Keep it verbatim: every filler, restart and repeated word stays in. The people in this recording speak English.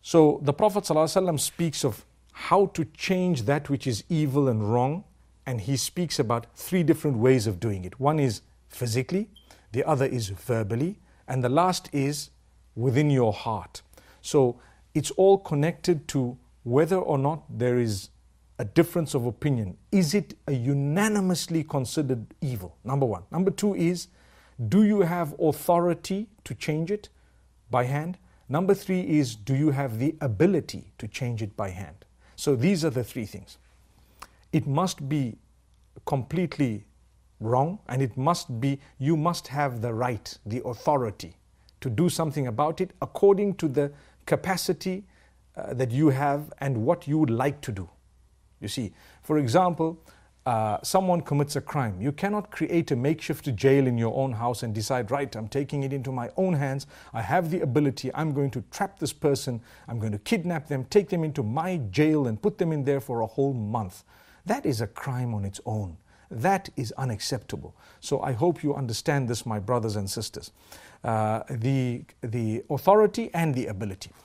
So the Prophet ﷺ speaks of how to change that which is evil and wrong, and he speaks about three different ways of doing it. One is physically, the other is verbally, and the last is within your heart. So it's all connected to whether or not there is a difference of opinion. Is it a unanimously considered evil? Number one. Number two is, do you have authority to change it by hand? Number three is, do you have the ability to change it by hand? So these are the three things. It must be completely wrong, and it must be, you must have the right, the authority to do something about it according to the capacity uh, that you have and what you would like to do. You see, for example, uh, someone commits a crime. You cannot create a makeshift jail in your own house and decide, right, I'm taking it into my own hands. I have the ability. I'm going to trap this person. I'm going to kidnap them, take them into my jail and put them in there for a whole month. That is a crime on its own. That is unacceptable. So I hope you understand this, my brothers and sisters. Uh, the, the authority and the ability.